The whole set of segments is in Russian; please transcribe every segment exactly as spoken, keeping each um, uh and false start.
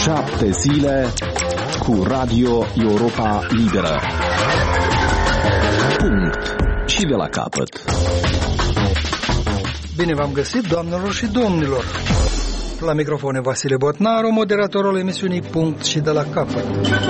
Șapte zile cu Radio Europa Liberă. Punct. Și de la capăt. Bine v-am găsit, doamnelor și domnilor. La microfon Vasile Botnaru, moderatorul emisiunii Punct și de la capăt.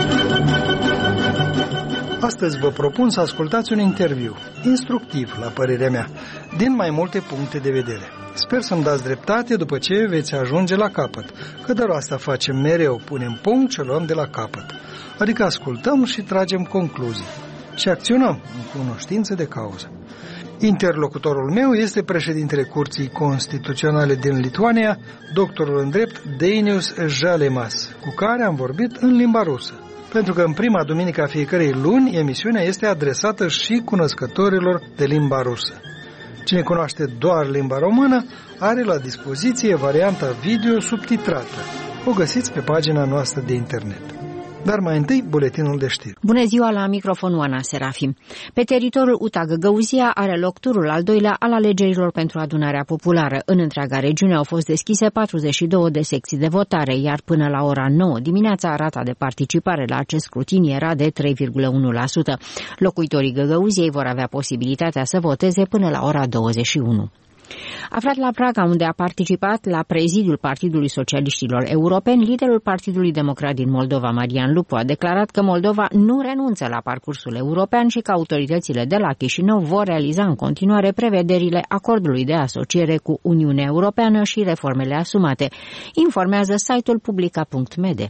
Astăzi vă propun să ascultați un interviu, instructiv, la părerea mea, din mai multe puncte de vedere. Sper să-mi dați dreptate după ce veți ajunge la capăt, că doar asta facem mereu, punem punct și luăm de la capăt. Adică ascultăm și tragem concluzii și acționăm în cunoștință de cauză. Interlocutorul meu este președintele Curții Constituționale din Lituania, doctorul în drept Dainius Žalimas, cu care am vorbit în limba rusă. Pentru că în prima duminică a fiecărei luni, emisiunea este adresată și cunoscătorilor de limba rusă. Cine cunoaște doar limba română, are la dispoziție varianta video subtitrată. O găsiți pe pagina noastră de internet. Dar mai întâi, buletinul de știri. Bună ziua, la microfonul Ana Serafim. Pe teritoriul U T A Găgăuzia are loc turul al doilea al alegerilor pentru adunarea populară. În întreaga regiune au fost deschise patruzeci și două de secții de votare, iar până la ora nouă dimineața rata de participare la acest scrutin era de trei virgulă unu la sută. Locuitorii Găgăuziei vor avea posibilitatea să voteze până la ora douăzeci și unu. Aflat la Praga, unde a participat la prezidiul Partidului Socialiștilor Europeni, liderul Partidului Democrat din Moldova, Marian Lupu, a declarat că Moldova nu renunță la parcursul european și că autoritățile de la Chișinău vor realiza în continuare prevederile acordului de asociere cu Uniunea Europeană și reformele asumate, informează site-ul publica punct mede.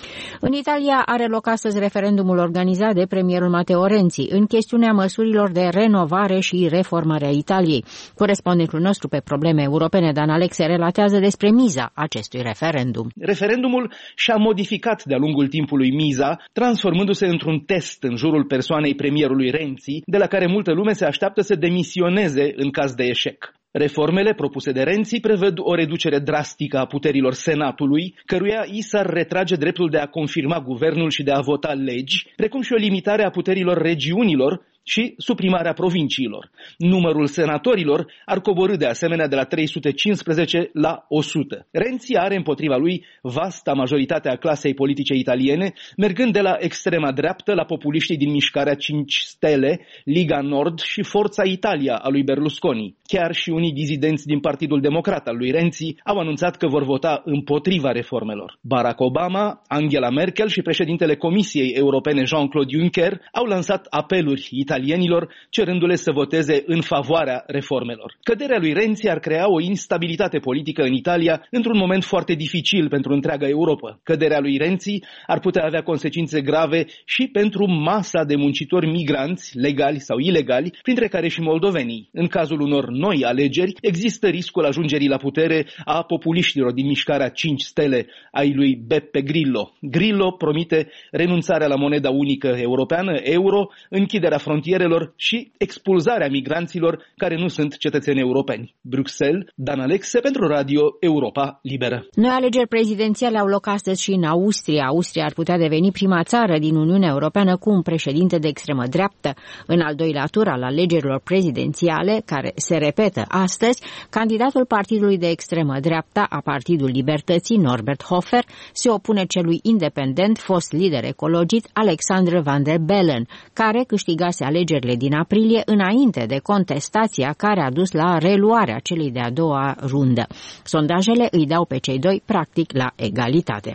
În Italia are loc astăzi referendumul organizat de premierul Matteo Renzi în chestiunea măsurilor de renovare și reformare a Italiei. Corespondentul nostru pe probleme europene, Dan Alexe, relatează despre miza acestui referendum. Referendumul și-a modificat de-a lungul timpului miza, transformându-se într-un test în jurul persoanei premierului Renzi, de la care multă lume se așteaptă să demisioneze în caz de eșec. Reformele propuse de Renzi prevăd o reducere drastică a puterilor Senatului, căruia i s-ar retrage dreptul de a confirma guvernul și de a vota legi, precum și o limitare a puterilor regiunilor și suprimarea provinciilor. Numărul senatorilor ar coborî de asemenea de la trei sute cincisprezece la o sută. Renzi are împotriva lui vasta majoritate a clasei politice italiene, mergând de la extrema dreaptă la populiștii din mișcarea cinci stele, Liga Nord și Forța Italia a lui Berlusconi. Chiar și unii dizidenți din Partidul Democrat al lui Renzi au anunțat că vor vota împotriva reformelor. Barack Obama, Angela Merkel și președintele Comisiei Europene Jean-Claude Juncker au lansat apeluri italienilor, cerându-le să voteze în favoarea reformelor. Căderea lui Renzi ar crea o instabilitate politică în Italia într-un moment foarte dificil pentru întreaga Europa. Căderea lui Renzi ar putea avea consecințe grave și pentru masa de muncitori migranți, legali sau ilegali, printre care și moldovenii. În cazul unor noi alegeri, există riscul ajungerii la putere a populiștilor din mișcarea cinci stele ai lui Beppe Grillo. Grillo promite renunțarea la moneda unică europeană, euro, închiderea frontierelor și expulzarea migranților care nu sunt cetățeni europeni. Bruxelles, Dan Alexe pentru Radio Europa Liberă. Noi alegeri prezidențiale au loc astăzi și în Austria. Austria ar putea deveni prima țară din Uniunea Europeană cu un președinte de extremă dreaptă. În al doilea tur al alegerilor prezidențiale, care se repetă astăzi, candidatul partidului de extremă dreapta a Partidul Libertății, Norbert Hofer, se opune celui independent, fost lider ecologist, Alexander Van der Bellen, care câștigase alegerile din aprilie înainte de contestația care a dus la reluarea celei de-a doua rundă. Sondajele îi dau pe cei doi practic la egalitate.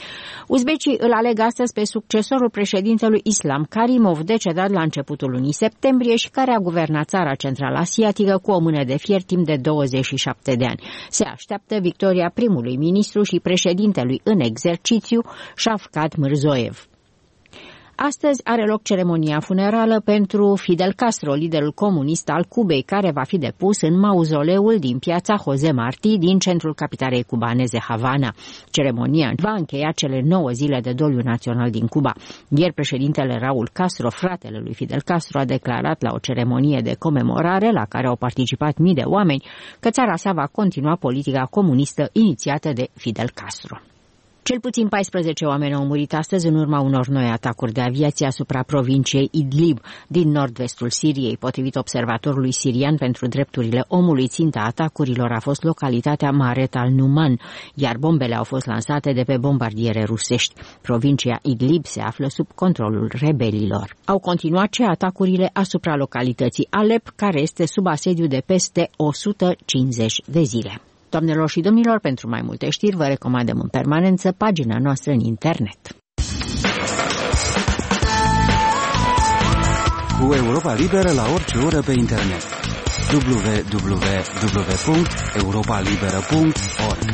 Uzbecii îl aleg astăzi pe succesorul președintelui Islam Karimov, decedat la începutul lunii septembrie și care a guvernat țara central-asiatică cu o mână de fier timp de douăzeci și șapte de ani. Se așteaptă victoria primului ministru și președintelui în exercițiu, Shavkat Mirzoev. Astăzi are loc ceremonia funerală pentru Fidel Castro, liderul comunist al Cubei, care va fi depus în mauzoleul din piața José Martí din centrul capitalei cubaneze Havana. Ceremonia va încheia cele nouă zile de doliu național din Cuba. Ieri președintele Raúl Castro, fratele lui Fidel Castro, a declarat la o ceremonie de comemorare la care au participat mii de oameni că țara sa va continua politica comunistă inițiată de Fidel Castro. Cel puțin paisprezece oameni au murit astăzi în urma unor noi atacuri de aviație asupra provinciei Idlib din nord-vestul Siriei. Potrivit observatorului sirian pentru drepturile omului, ținta atacurilor a fost localitatea Maret al-Numan, iar bombele au fost lansate de pe bombardiere rusești. Provincia Idlib se află sub controlul rebelilor. Au continuat și atacurile asupra localității Alep, care este sub asediu de peste o sută cincizeci de zile. Doamnelor și domnilor, pentru mai multe știri vă recomandăm în permanență pagina noastră în internet. Cu Europa Liberă la orice oră pe internet. w w w punct europa liberă punct org.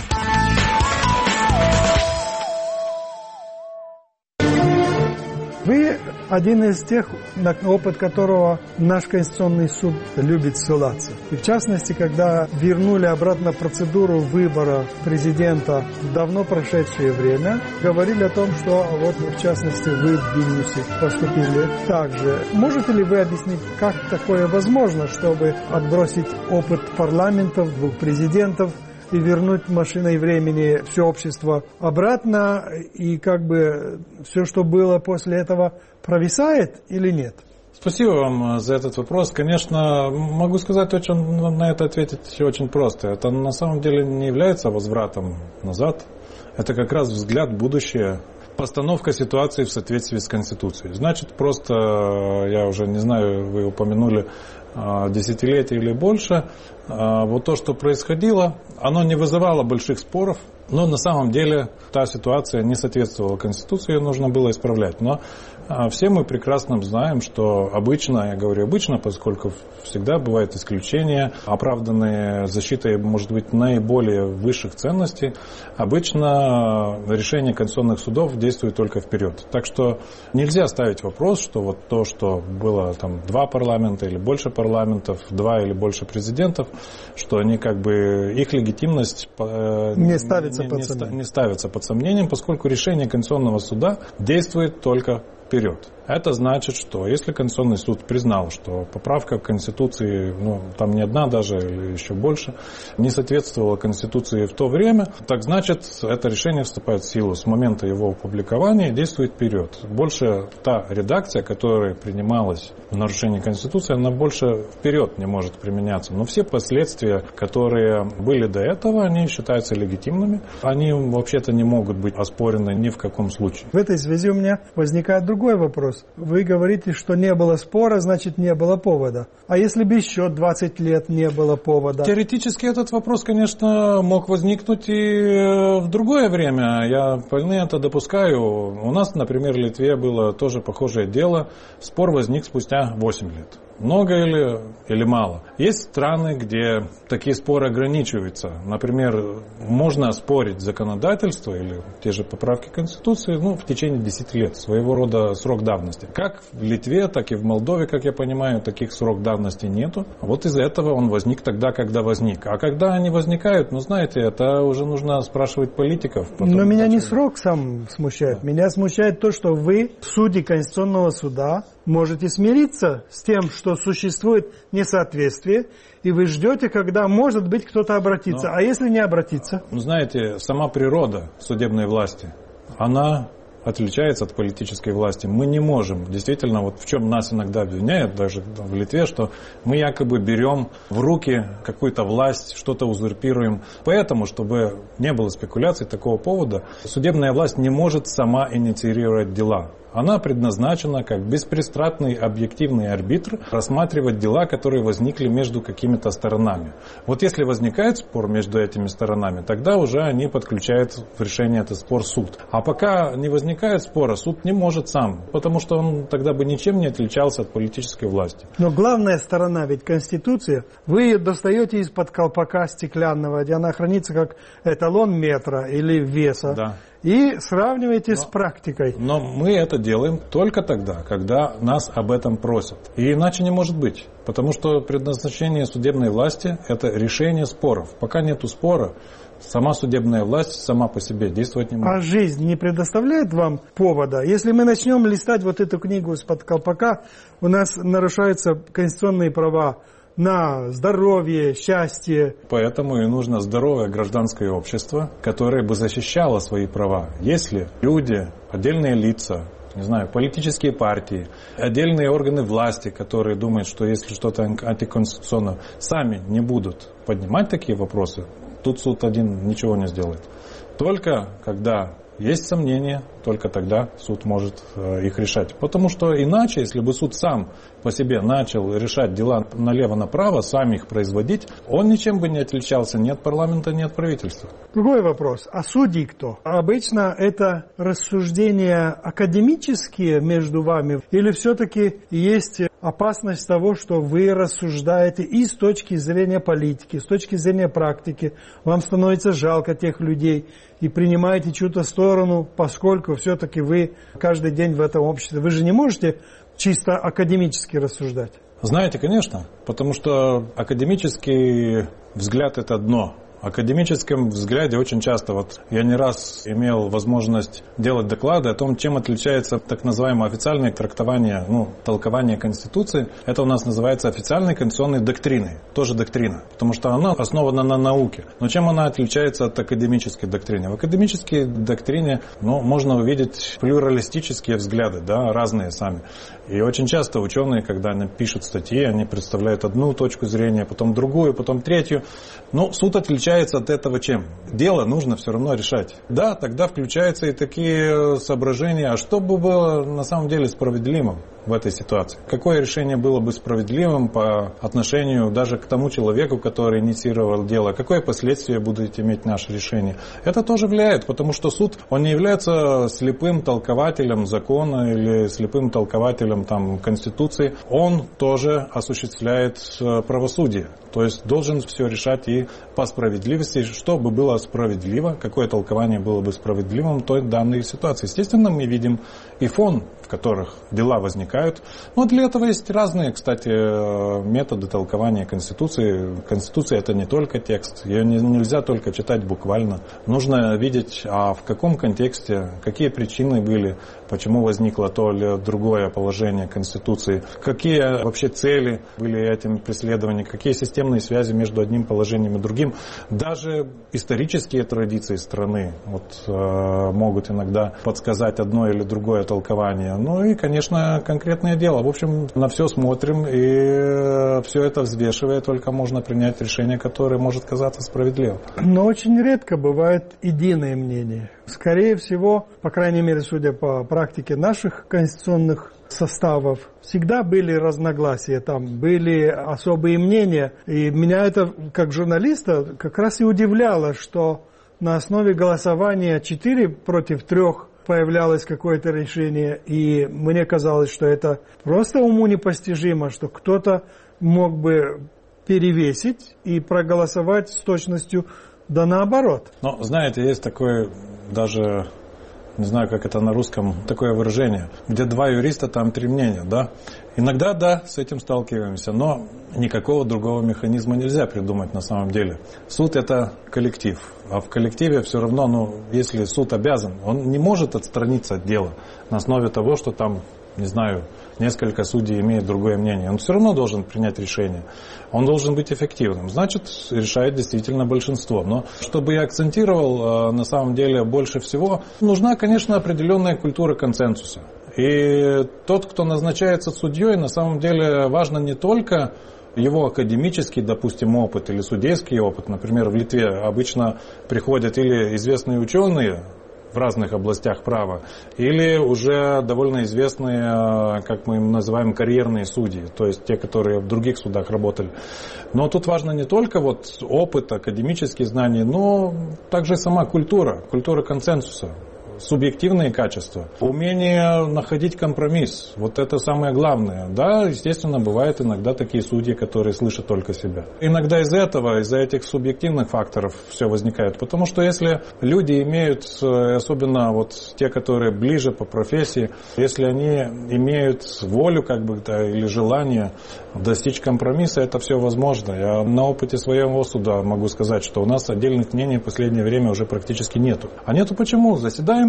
Вы один из тех, на опыт которого наш Конституционный суд любит ссылаться. И в частности, когда вернули обратно процедуру выбора президента в давно прошедшее время, говорили о том, что вот в частности вы в Вильнюсе поступили так же. Можете ли вы объяснить, как такое возможно, чтобы отбросить опыт парламентов, двух президентов, и вернуть машиной времени все общество обратно, и как бы все, что было после этого, провисает или нет? Спасибо вам за этот вопрос. Конечно, могу сказать очень, на это ответить очень просто. Это на самом деле не является возвратом назад. Это как раз взгляд в будущее, постановка ситуации в соответствии с Конституцией. Значит, просто, я уже не знаю, вы упомянули десятилетия или больше, вот то, что происходило, оно не вызывало больших споров, но на самом деле та ситуация не соответствовала Конституции, ее нужно было исправлять. Но все мы прекрасно знаем, что обычно, я говорю обычно, поскольку всегда бывают исключения, оправданные защитой, может быть, наиболее высших ценностей, обычно решение конституционных судов действует только вперед. Так что нельзя ставить вопрос, что вот то, что было там два парламента или больше парламентов, два или больше президентов, что они как бы, их легитимность не ставится, не, под, не, сомнением. не ставится под сомнением, поскольку решение Конституционного суда действует только вперед. Это значит, что если Конституционный суд признал, что поправка к Конституции, ну, там не одна даже, или еще больше, не соответствовала Конституции в то время, так значит, это решение вступает в силу с момента его опубликования и действует вперед. Больше та редакция, которая принималась в нарушении Конституции, она больше вперед не может применяться. Но все последствия, которые были до этого, они считаются легитимными. Они вообще-то не могут быть оспорены ни в каком случае. В этой связи у меня возникает другой вопрос. Вы говорите, что не было спора, значит не было повода. А если бы еще двадцать лет не было повода? Теоретически этот вопрос, конечно, мог возникнуть и в другое время. Я вполне это допускаю. У нас, например, в Литве было тоже похожее дело. Спор возник спустя восемь лет. Много или, или мало? Есть страны, где такие споры ограничиваются. Например, можно оспорить законодательство или те же поправки Конституции ну, в течение десяти лет. Своего рода срок давности. Как в Литве, так и в Молдове, как я понимаю, таких срок давности нету. Вот из-за этого он возник тогда, когда возник. А когда они возникают, ну знаете, это уже нужно спрашивать политиков. Потом, Но меня почему. не срок сам смущает. Да. Меня смущает то, что вы, судьи Конституционного суда, можете смириться с тем, что существует несоответствие, и вы ждете, когда, может быть, кто-то обратится. Но, а если не обратиться? Ну, знаете, сама природа судебной власти, она отличается от политической власти. Мы не можем, действительно, вот в чем нас иногда обвиняют, даже в Литве, что мы якобы берем в руки какую-то власть, что-то узурпируем. Поэтому, чтобы не было спекуляций такого повода, судебная власть не может сама инициировать дела. Она предназначена как беспристрастный объективный арбитр рассматривать дела, которые возникли между какими-то сторонами. Вот если возникает спор между этими сторонами, тогда уже они подключают в решение этот спор суд. А пока не возникает спора, суд не может сам, потому что он тогда бы ничем не отличался от политической власти. Но главная сторона ведь Конституция. Вы ее достаете из-под колпака стеклянного, где она хранится как эталон метра или веса. Да. И сравниваете но, с практикой. Но мы это делаем только тогда, когда нас об этом просят. И иначе не может быть. Потому что предназначение судебной власти – это решение споров. Пока нету спора, сама судебная власть сама по себе действовать не может. А жизнь не предоставляет вам повода? Если мы начнем листать вот эту книгу из-под колпака, у нас нарушаются конституционные права на здоровье, счастье. Поэтому и нужно здоровое гражданское общество, которое бы защищало свои права. Если люди, отдельные лица, не знаю, политические партии, отдельные органы власти, которые думают, что если что-то антиконституционно, сами не будут поднимать такие вопросы, тут суд один ничего не сделает. Только когда есть сомнения, только тогда суд может их решать. Потому что иначе, если бы суд сам по себе начал решать дела налево-направо, сам их производить, он ничем бы не отличался ни от парламента, ни от правительства. Другой вопрос. А судьи кто? Обычно это рассуждения академические между вами? Или все-таки есть опасность того, что вы рассуждаете и с точки зрения политики, с точки зрения практики? Вам становится жалко тех людей и принимаете чью-то сторону, поскольку все-таки вы каждый день в этом обществе. Вы же не можете чисто академически рассуждать. Знаете, конечно, потому что академический взгляд – это одно. В академическом взгляде очень часто, вот я не раз имел возможность делать доклады о том, чем отличается так называемое официальное трактование, ну, толкование Конституции. Это у нас называется официальной конституционной доктриной, тоже доктрина, потому что она основана на науке. Но чем она отличается от академической доктрины? В академической доктрине, ну, можно увидеть плюралистические взгляды, да, разные сами. И очень часто ученые, когда они пишут статьи, они представляют одну точку зрения, потом другую, потом третью. Но суд отличается от этого чем? Дело нужно все равно решать. Да, тогда включаются и такие соображения, а что бы было на самом деле справедливым в этой ситуации? Какое решение было бы справедливым по отношению даже к тому человеку, который инициировал дело? Какое последствие будет иметь наше решение? Это тоже влияет, потому что суд, он не является слепым толкователем закона или слепым толкователем там, Конституции. Он тоже осуществляет правосудие. То есть должен все решать и по справедливости, что бы было справедливо, какое толкование было бы справедливым в той данной ситуации. Естественно, мы видим и фон, в которых дела возникают. Но для этого есть разные, кстати, методы толкования Конституции. Конституция – это не только текст, ее нельзя только читать буквально. Нужно видеть, а в каком контексте, какие причины были, почему возникло то или другое положение Конституции, какие вообще цели были этим преследования, какие системные связи между одним положением и другим. Даже исторические традиции страны вот, э, могут иногда подсказать одно или другое толкование. Ну и, конечно, конкретное дело. В общем, на все смотрим и все это взвешивая, только можно принять решение, которое может казаться справедливым. Но очень редко бывает единое мнение. Скорее всего, по крайней мере, судя по практике наших конституционных составов, всегда были разногласия, там были особые мнения. И меня это, как журналиста, как раз и удивляло, что на основе голосования четыре против трех появлялось какое-то решение. И мне казалось, что это просто уму непостижимо, что кто-то мог бы перевесить и проголосовать с точностью да наоборот. Но, знаете, есть такое даже... Не знаю, как это на русском, такое выражение, где два юриста, там три мнения, да. Иногда, да, с этим сталкиваемся, но никакого другого механизма нельзя придумать на самом деле. Суд – это коллектив, а в коллективе все равно, ну, если суд обязан, он не может отстраниться от дела на основе того, что там, не знаю, несколько судей имеют другое мнение. Он все равно должен принять решение. Он должен быть эффективным. Значит, решает действительно большинство. Но чтобы я акцентировал, на самом деле, больше всего, нужна, конечно, определенная культура консенсуса. И тот, кто назначается судьей, на самом деле важно не только его академический, допустим, опыт или судейский опыт. Например, в Литве обычно приходят или известные ученые, в разных областях права, или уже довольно известные, как мы им называем, карьерные судьи, то есть те, которые в других судах работали. Но тут важно не только вот опыт, академические знания, но также сама культура, культура консенсуса. Субъективные качества, умение находить компромисс. Вот это самое главное. Да, естественно, бывают иногда такие судьи, которые слышат только себя. Иногда из этого, из-за этих субъективных факторов все возникает. Потому что если люди имеют, особенно вот те, которые ближе по профессии, если они имеют волю как бы, да, или желание достичь компромисса, это все возможно. Я на опыте своего суда могу сказать, что у нас отдельных мнений в последнее время уже практически нету. А нету почему? Заседаем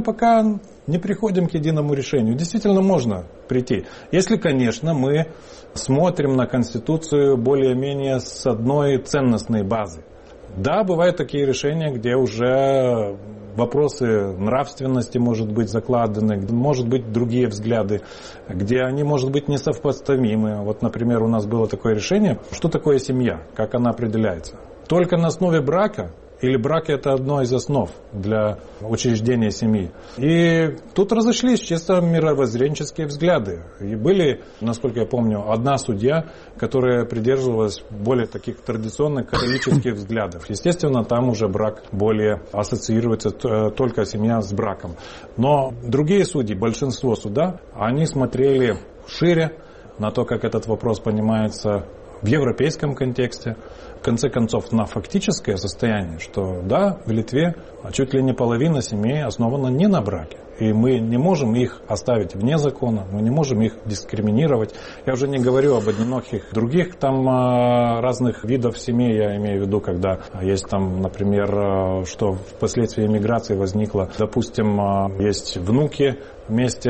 этом пока не приходим к единому решению. Действительно можно прийти. Если, конечно, мы смотрим на Конституцию более-менее с одной ценностной базы. Да, бывают такие решения, где уже вопросы нравственности, может быть, закладаны, может быть, другие взгляды, где они, может быть, несовпоставимы. Вот, например, у нас было такое решение, что такое семья, как она определяется. Только на основе брака, или брак – это одно из основ для учреждения семьи. И тут разошлись чисто мировоззренческие взгляды. И были, насколько я помню, одна судья, которая придерживалась более таких традиционных католических взглядов. Естественно, там уже брак более ассоциируется только семья с браком. Но другие судьи, большинство суда, они смотрели шире на то, как этот вопрос понимается в европейском контексте, в конце концов, на фактическое состояние, что да, в Литве чуть ли не половина семей основана не на браке. И мы не можем их оставить вне закона, мы не можем их дискриминировать. Я уже не говорю об одиноких других там разных видов семей, я имею в виду, когда есть там, например, что впоследствии миграции возникло, допустим, есть внуки вместе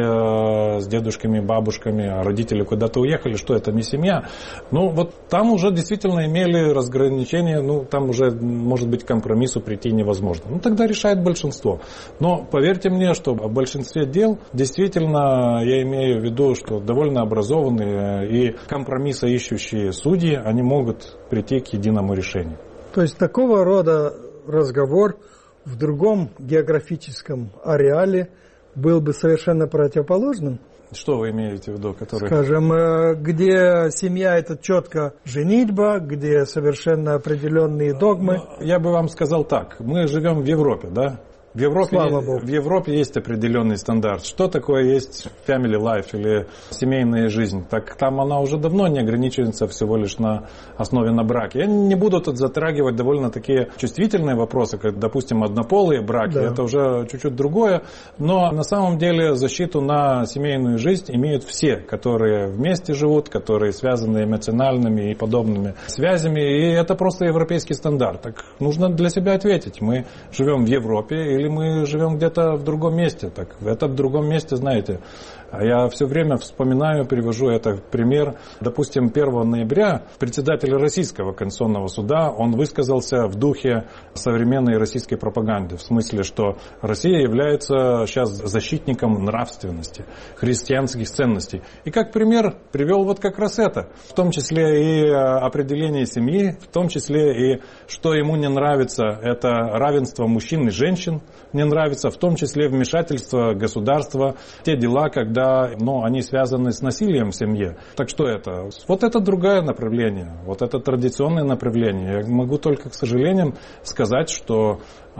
с дедушками, бабушками, а родители куда-то уехали, что это не семья. Ну, вот там уже действительно имели разграничения, ну, там уже, может быть, к компромиссу прийти невозможно. Ну, тогда решает большинство. Но поверьте мне, что в большинстве дел действительно, я имею в виду, что довольно образованные и компромисса ищущие судьи, они могут прийти к единому решению. То есть такого рода разговор в другом географическом ареале был бы совершенно противоположным? Что вы имеете в виду? Который... Скажем, где семья – это четко женитьба, где совершенно определенные догмы. Я бы вам сказал так. Мы живем в Европе, да? В Европе, Слава Богу. В Европе есть определенный стандарт. Что такое есть family life или семейная жизнь? Так там она уже давно не ограничивается всего лишь на основе на браке. Я не буду тут затрагивать довольно такие чувствительные вопросы, как, допустим, однополые браки. Да. Это уже чуть-чуть другое. Но на самом деле защиту на семейную жизнь имеют все, которые вместе живут, которые связаны эмоциональными и подобными связями. И это просто европейский стандарт. Так нужно для себя ответить. Мы живем в Европе или мы живем где-то в другом месте. Так, это в другом месте, знаете, я все время вспоминаю, привожу это пример. Допустим, первого ноября председатель Российского конституционного суда, он высказался в духе современной российской пропаганды. В смысле, что Россия является сейчас защитником нравственности, христианских ценностей. И как пример привел вот как раз это. В том числе и определение семьи, в том числе и что ему не нравится, это равенство мужчин и женщин. Не нравится, в том числе вмешательство государства, те дела, когда ну, они связаны с насилием в семье. Так что это? Вот это другое направление, вот это традиционное направление. Я могу только, к сожалению, сказать, что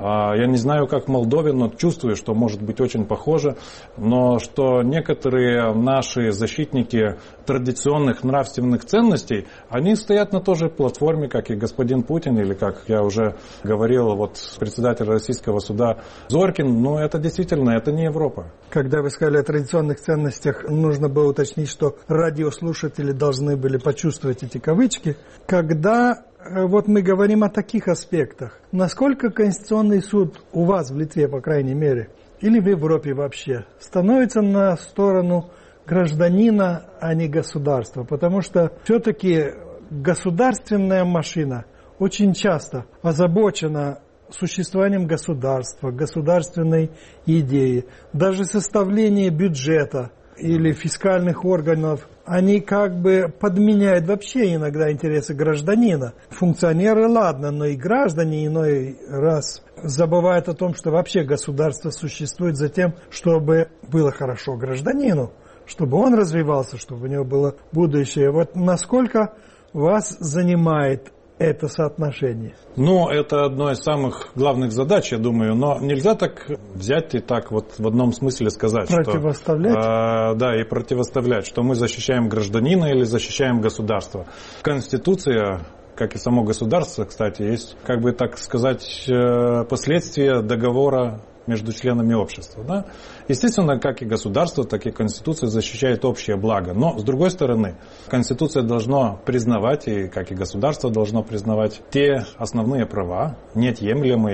я не знаю, как в Молдове, но чувствую, что может быть очень похоже, но что некоторые наши защитники традиционных нравственных ценностей, они стоят на той же платформе, как и господин Путин, или, как я уже говорил, вот председатель Российского суда Зоркин, но это действительно, это не Европа. Когда вы сказали о традиционных ценностях, нужно было уточнить, что радиослушатели должны были почувствовать эти кавычки. Когда вот мы говорим о таких аспектах, насколько Конституционный суд у вас в Литве, по крайней мере, или в Европе вообще, становится на сторону гражданина, а не государства? Потому что все-таки государственная машина очень часто озабочена существованием государства, государственной идеи. Даже составление бюджета или фискальных органов, они как бы подменяют вообще иногда интересы гражданина. Функционеры, ладно, но и граждане иной раз забывают о том, что вообще государство существует за тем, чтобы было хорошо гражданину, чтобы он развивался, чтобы у него было будущее. Вот насколько вас занимает это соотношение? Ну, это одно из самых главных задач, я думаю, но нельзя так взять и так вот в одном смысле сказать, противоставлять? Что, э, да, и противоставлять, что мы защищаем гражданина или защищаем государство. Конституция, как и само государство, кстати, есть, как бы так сказать, последствия договора между членами общества. Да? Естественно, как и государство, так и Конституция защищает общее благо. Но, с другой стороны, Конституция должна признавать, и как и государство должно признавать, те основные права, неотъемлемые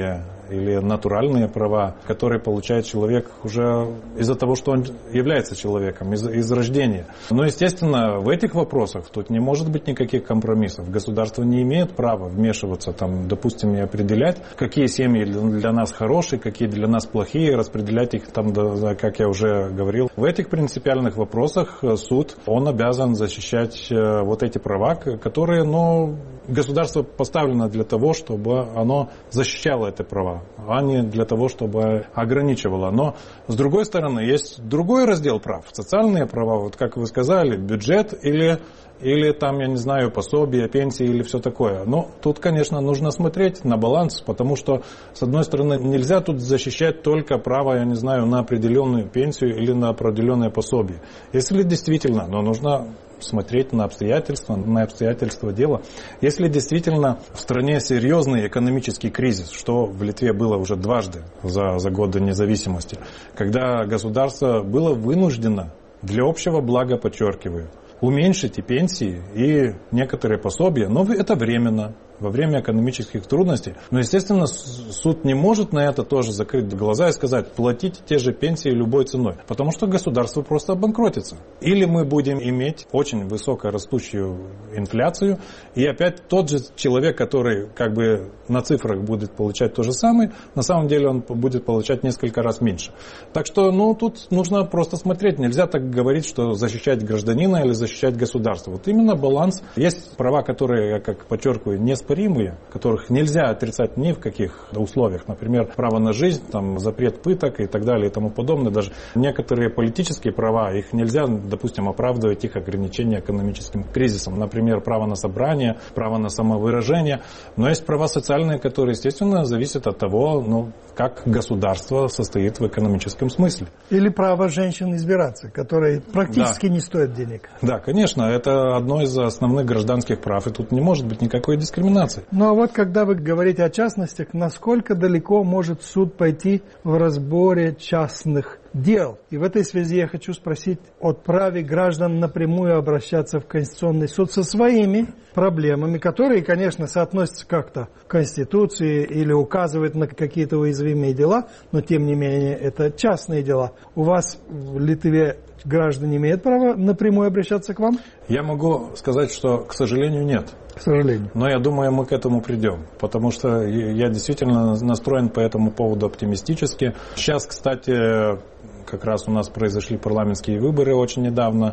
или натуральные права, которые получает человек уже из-за того, что он является человеком, из, из рождения. Но, естественно, в этих вопросах тут не может быть никаких компромиссов. Государство не имеет права вмешиваться, там, допустим, и определять, какие семьи для нас хорошие, какие для нас плохие, распределять их, там, как я уже говорил. В этих принципиальных вопросах суд, он обязан защищать вот эти права, которые, ну, государство поставлено для того, чтобы оно защищало эти права, а не для того, чтобы ограничивало. Но, с другой стороны, есть другой раздел прав. Социальные права, вот как вы сказали, бюджет или... Или там, я не знаю, пособие, пенсии или все такое. Но тут, конечно, нужно смотреть на баланс, потому что, с одной стороны, нельзя тут защищать только право, я не знаю, на определенную пенсию или на определенное пособие. Если действительно, но нужно смотреть на обстоятельства, на обстоятельства дела. Если действительно в стране серьезный экономический кризис, что в Литве было уже дважды за, за годы независимости, когда государство было вынуждено для общего блага, подчеркиваю, уменьшить и пенсии, и некоторые пособия, но это временно, во время экономических трудностей. Но, естественно, суд не может на это тоже закрыть глаза и сказать, платите те же пенсии любой ценой, потому что государство просто обанкротится. Или мы будем иметь очень высокорастущую инфляцию, и опять тот же человек, который как бы на цифрах будет получать то же самое, на самом деле он будет получать несколько раз меньше. Так что, ну, тут нужно просто смотреть. Нельзя так говорить, что защищать гражданина или защищать государство. Вот именно баланс. Есть права, которые, я как подчеркиваю, не которых нельзя отрицать ни в каких условиях. Например, право на жизнь, там, запрет пыток и так далее и тому подобное. Даже некоторые политические права, их нельзя, допустим, оправдывать их ограничения экономическим кризисом. Например, право на собрание, право на самовыражение. Но есть права социальные, которые, естественно, зависят от того, ну, как государство состоит в экономическом смысле. Или право женщин избираться, которое практически да. не стоит денег. Да, конечно, это одно из основных гражданских прав, и тут не может быть никакой дискриминации. Ну а вот когда вы говорите о частностях, насколько далеко может суд пойти в разборе частных дел? И в этой связи я хочу спросить о праве граждан напрямую обращаться в Конституционный суд со своими проблемами, которые, конечно, соотносятся как-то к Конституции или указывают на какие-то уязвимые дела, но тем не менее это частные дела. У вас в Литве граждане имеют право напрямую обращаться к вам? Я могу сказать, что, к сожалению, нет. К сожалению. Но я думаю, мы к этому придем, потому что я действительно настроен по этому поводу оптимистически. Сейчас, кстати, как раз у нас произошли парламентские выборы очень недавно,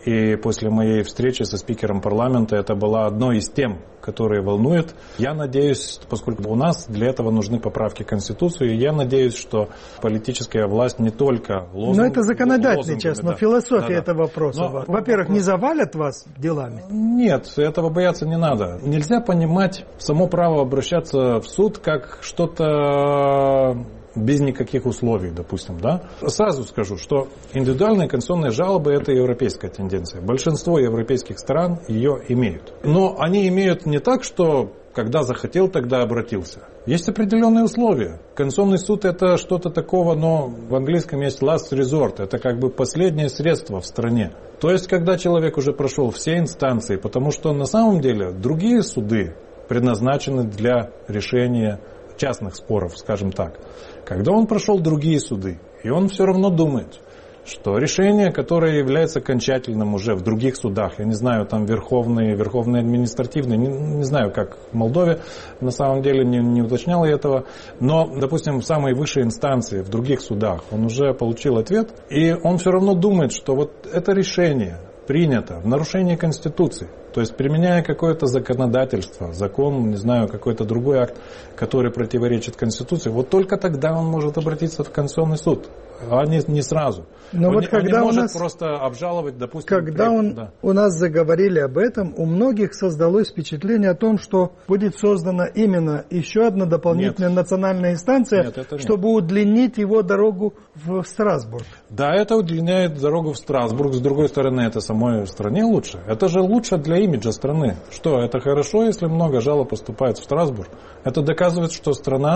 и после моей встречи со спикером парламента это была одной из тем, которые волнуют. Я надеюсь, поскольку у нас для этого нужны поправки в Конституцию, я надеюсь, что политическая власть не только лозунг... Но это законодательный часть, но да. философия да, этого вопроса. Но, Во-первых, вопрос... не завалят вас делами? Нет, этого бояться не надо. Нельзя понимать само право обращаться в суд как что-то... без никаких условий, допустим, да. Сразу скажу, что индивидуальные конституционные жалобы – это европейская тенденция. Большинство европейских стран ее имеют. Но они имеют не так, что когда захотел, тогда обратился. Есть определенные условия. Конституционный суд – это что-то такого, но в английском есть last resort. Это как бы последнее средство в стране. То есть, когда человек уже прошел все инстанции, потому что на самом деле другие суды предназначены для решения частных споров, скажем так. Когда он прошел другие суды, и он все равно думает, что решение, которое является окончательным уже в других судах, я не знаю, там верховные, верховные административные, не, не знаю, как в Молдове, на самом деле не, не уточнял я этого, но, допустим, в самой высшей инстанции, в других судах, он уже получил ответ, и он все равно думает, что вот это решение принято в нарушении Конституции. То есть, применяя какое-то законодательство, закон, не знаю, какой-то другой акт, который противоречит Конституции, вот только тогда он может обратиться в Конституционный суд, а не, не сразу. Но он вот не, когда он не у может нас, просто обжаловать, допустим... Когда он, да. у нас заговорили об этом, у многих создалось впечатление о том, что будет создана именно еще одна дополнительная нет. национальная инстанция, нет, чтобы нет. удлинить его дорогу в Страсбург. Да, это удлиняет дорогу в Страсбург. С другой стороны, это самой стране лучше. Это же лучше для имиджа страны. Что, это хорошо, если много жалоб поступает в Страсбург? Это доказывает, что страна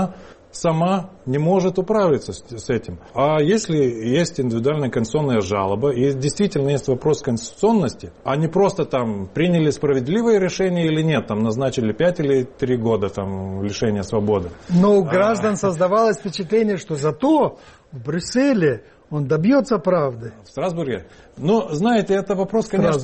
сама не может управиться с, с этим. А если есть индивидуальная конституционная жалоба, и действительно есть вопрос конституционности, а не просто там приняли справедливое решение или нет, там назначили пять или три года там, лишения свободы. Но у граждан а... создавалось впечатление, что зато в Брюсселе он добьется правды. В Страсбурге? Ну, знаете, это вопрос, конечно,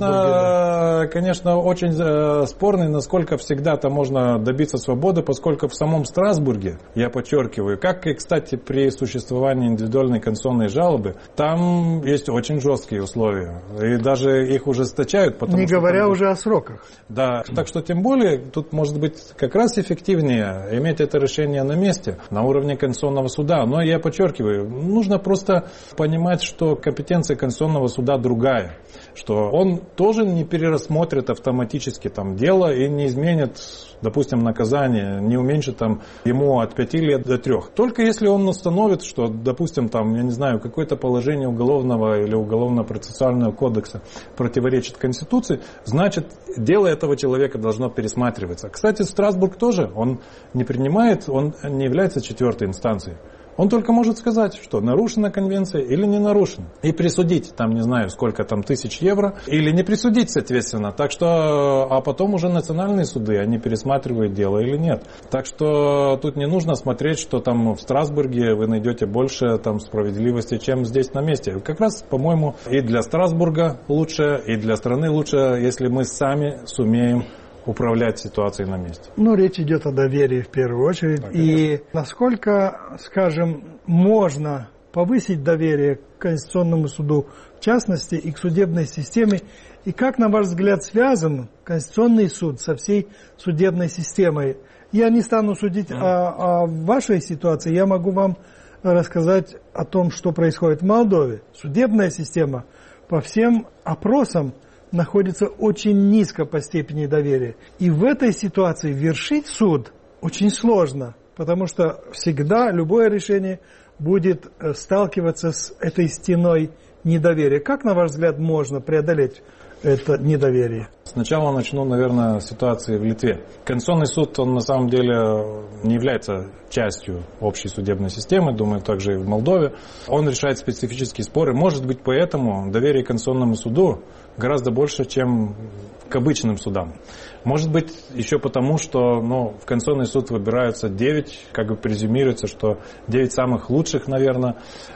да. конечно очень э, спорный, насколько всегда-то можно добиться свободы, поскольку в самом Страсбурге, я подчеркиваю, как и, кстати, при существовании индивидуальной конституционной жалобы, там есть очень жесткие условия. И даже их ужесточают. Не что говоря там... уже о сроках. Да, так что тем более тут может быть как раз эффективнее иметь это решение на месте, на уровне Конституционного суда. Но я подчеркиваю, нужно просто понимать, что компетенция Конституционного суда другая, что он тоже не перерассмотрит автоматически там дело и не изменит, допустим, наказание, не уменьшит там ему от пяти лет до трех. Только если он установит, что, допустим, там, я не знаю, какое-то положение уголовного или уголовно-процессуального кодекса противоречит Конституции, значит, дело этого человека должно пересматриваться. Кстати, Страсбург тоже, он не принимает, он не является четвертой инстанцией. Он только может сказать, что нарушена конвенция или не нарушена. И присудить, там, не знаю, сколько там тысяч евро, или не присудить, соответственно. Так что, а потом уже национальные суды, они пересматривают дело или нет. Так что тут не нужно смотреть, что там в Страсбурге вы найдете больше там справедливости, чем здесь на месте. Как раз, по-моему, и для Страсбурга лучше, и для страны лучше, если мы сами сумеем управлять ситуацией на месте. Ну, речь идет о доверии в первую очередь. Да, и насколько, скажем, можно повысить доверие к Конституционному суду, в частности, и к судебной системе, и как, на ваш взгляд, связан Конституционный суд со всей судебной системой? Я не стану судить mm. о, о вашей ситуации, я могу вам рассказать о том, что происходит в Молдове. Судебная система по всем опросам находится очень низко по степени доверия. И в этой ситуации вершить суд очень сложно, потому что всегда любое решение будет сталкиваться с этой стеной недоверия. Как, на ваш взгляд, можно преодолеть это недоверие? Сначала начну, наверное, с ситуации в Литве. Конституционный суд, он на самом деле не является частью общей судебной системы, думаю, также и в Молдове. Он решает специфические споры. Может быть, поэтому доверие к Конституционному суду гораздо больше, чем к обычным судам. Может быть, еще потому, что ну, в Конституционный суд выбираются девять, как бы презюмируется, что девять самых лучших, наверное.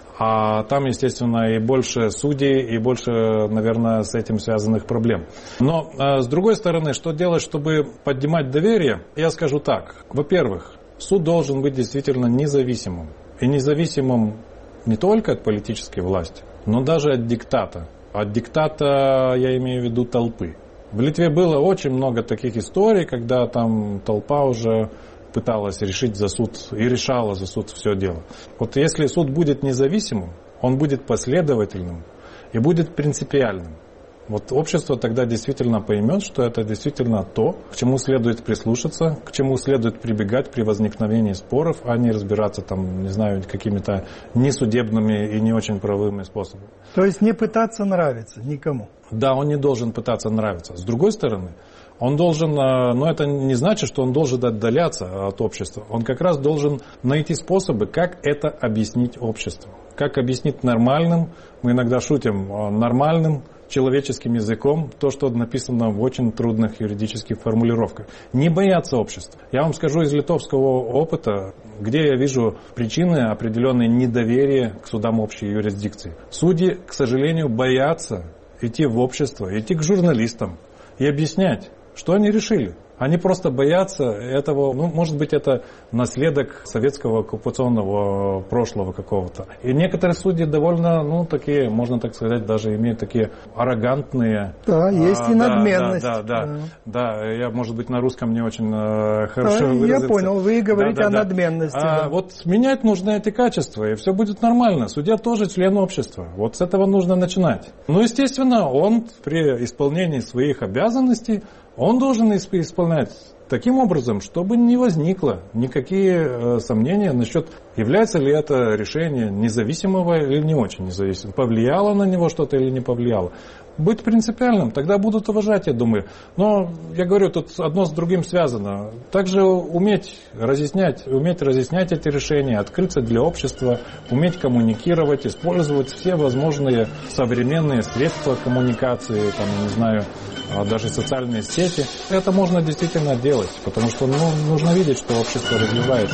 А там, естественно, и больше судей, и больше, наверное, с этим связанных проблем. Но, с другой стороны, что делать, чтобы поднимать доверие? Я скажу так. Во-первых, суд должен быть действительно независимым. И независимым не только от политической власти, но даже от диктата. От диктата я имею в виду толпы. В Литве было очень много таких историй, когда там толпа уже пыталась решить за суд и решала за суд все дело. Вот если суд будет независимым, он будет последовательным и будет принципиальным. Вот общество тогда действительно поймет, что это действительно то, к чему следует прислушаться, к чему следует прибегать при возникновении споров, а не разбираться там, не знаю, какими-то несудебными и не очень правовыми способами. То есть не пытаться нравиться никому? Да, он не должен пытаться нравиться. С другой стороны, он должен, но это не значит, что он должен отдаляться от общества. Он как раз должен найти способы, как это объяснить обществу. Как объяснить нормальным, мы иногда шутим, нормальным человеческим языком то, что написано в очень трудных юридических формулировках. Не бояться общества. Я вам скажу из литовского опыта, где я вижу причины определенной недоверия к судам общей юрисдикции. Судьи, к сожалению, боятся идти в общество, идти к журналистам и объяснять, что они решили. Они просто боятся этого, ну, может быть, это наследок советского оккупационного прошлого какого-то. И некоторые судьи довольно, ну, такие, можно так сказать, даже имеют такие аррогантные... Да, есть а, и надменность. Да, да, да, да, да. Я, может быть, на русском не очень э, хорошо а, выразился. Я понял, вы говорите да, да, о да. надменности. А, да. Вот менять нужно эти качества, и все будет нормально. Судья тоже член общества. Вот с этого нужно начинать. Ну, естественно, он при исполнении своих обязанностей он должен исполнять таким образом, чтобы не возникло никакие сомнения насчет Является ли это решение независимого или не очень независимого? Повлияло на него что-то или не повлияло? Быть принципиальным, тогда будут уважать, я думаю. Но, я говорю, тут одно с другим связано. Также уметь разъяснять, уметь разъяснять эти решения, открыться для общества, уметь коммуникировать, использовать все возможные современные средства коммуникации, там, я не знаю, даже социальные сети. Это можно действительно делать, потому что ну, нужно видеть, что общество развивается.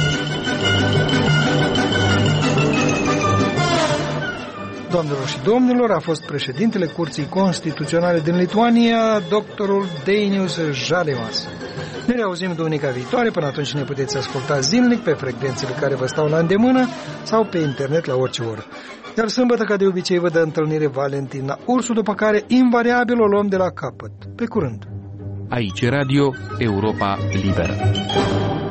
Doamnelor și domnilor, a fost președintele Curții Constituționale din Lituania, doctorul Dainius Žalimas. Ne reauzim duminica viitoare, până atunci ne puteți asculta zilnic pe frecvențele care vă stau la îndemână sau pe internet la orice oră. Iar sâmbătă, ca de obicei, vă dă întâlnire Valentina Ursu, după care invariabil o luăm de la capăt. Pe curând! Aici Radio Europa Liberă.